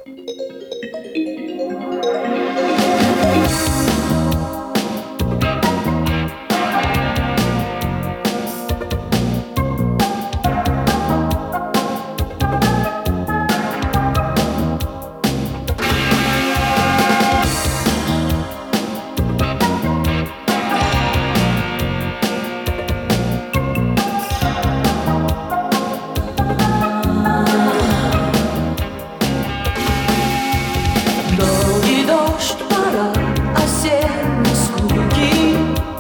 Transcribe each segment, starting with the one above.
Долгий дождь, пора осенней скуки.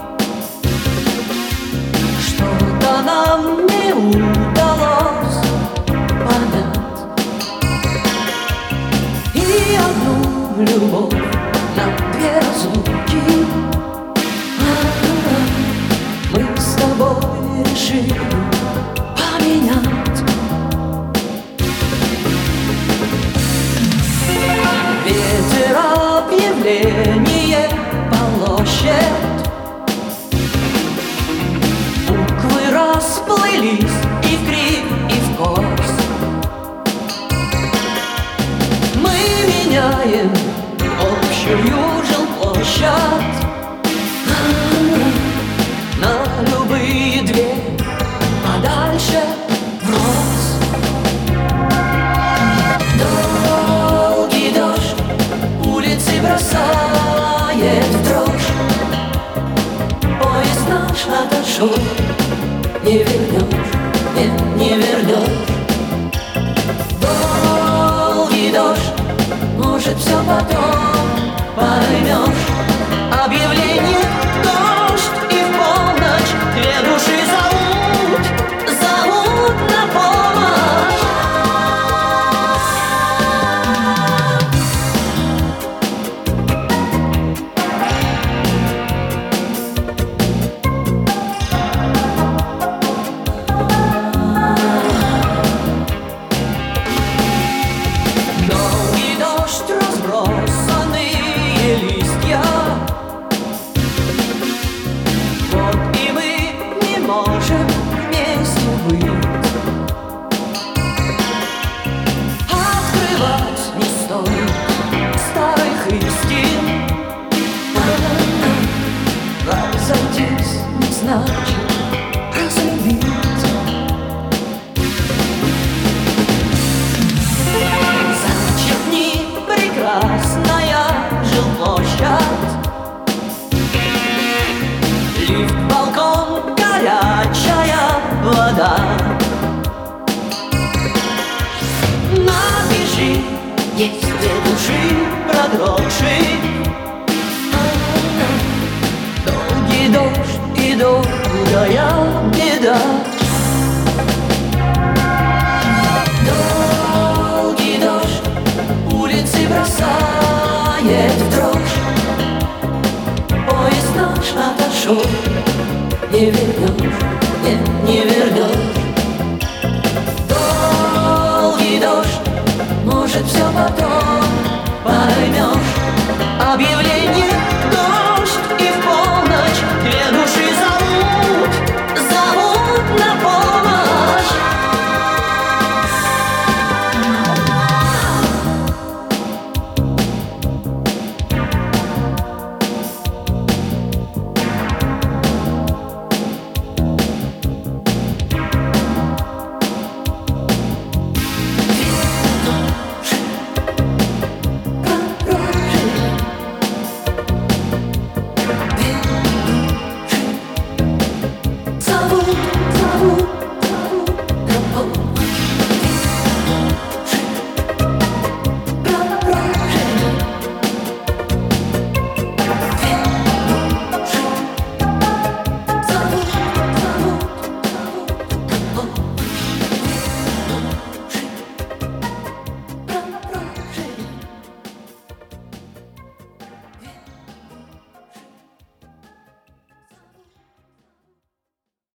Что-то нам не удалось понять, и одну любовь на две разлуки. Мы с тобой решили поменять. Ветер объявление полощет, буквы расплылись и в кривь, и в кос. Мы меняем общую жилплощадь на любые две, подальше врозь. Долгий дождь улицы бросает в дрожь. Поезд наш отошел, не вернешь, нет, не вернешь. Долгий дождь, может, все потом поймешь. Объявление дождь, и в полночь две души зовут на помощь. Долгий дождь, разбросанные листья. Вот и мы не можем вместе быть. Открывать не стоит старых истин. Разойтись не значит разлюбить. Зачеркни прекрасная жилплощадь. Лифт, балкон, горячая вода. Напиши, есть две души продрогшие. Долгий дождь и долгая беда. Долгий дождь улицы бросает в дрожь. Поезд наш отошел, не вернешь, нет, не вернешь. Долгий дождь, может, все потом поймешь. Объявление дождь, и в полночь две души зовут на помощь. Зовут